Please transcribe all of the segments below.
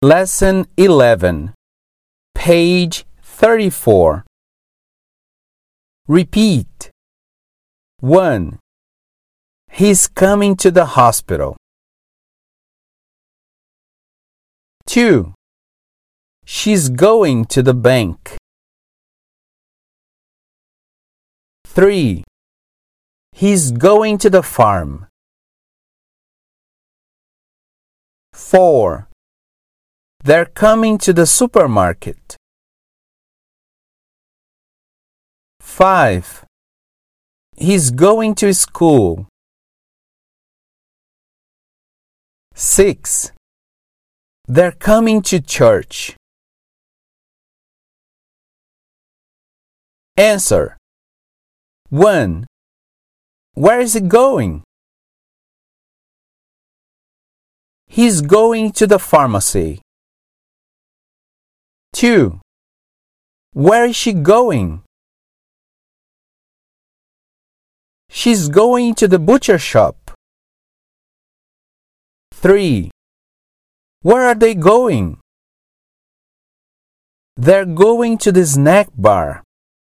Lesson 11, page 34. Repeat. 1. He's coming to the hospital. 2. She's going to the bank. 3. He's going to the farm. 4. They're coming to the supermarket. 5. He's going to school. 6. They're coming to church. Answer. 1. Where is he going? He's going to the pharmacy. 2. Where is she going? She's going to the butcher shop. 3. Where are they going? They're going to the snack bar.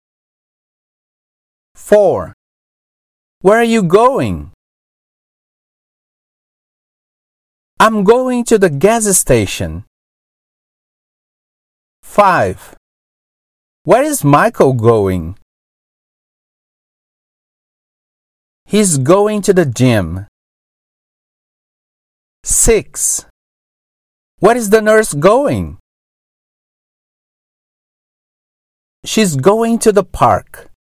4. Where are you going? I'm going to the gas station. 5. Where is Michael going? He's going to the gym. 6. Where is the nurse going? She's going to the park.